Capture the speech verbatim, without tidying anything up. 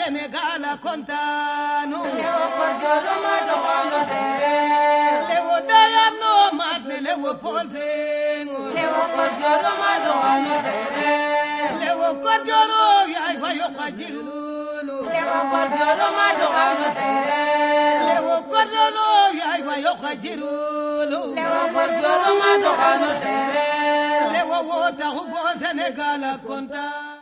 Sénégal kontaanu lewo korjolo ma doxono sere lewo dayam no mat ne lewo poltengo lewo korjolo ma doxono sere lewo korjolo yaay fa yoqa jirulu lewo korjolo ma doxono sere lewo korjolo yaay fa yoqa jirulu lewo korjolo ma doxono sere lewo wo taxu bo Sénégal kontaan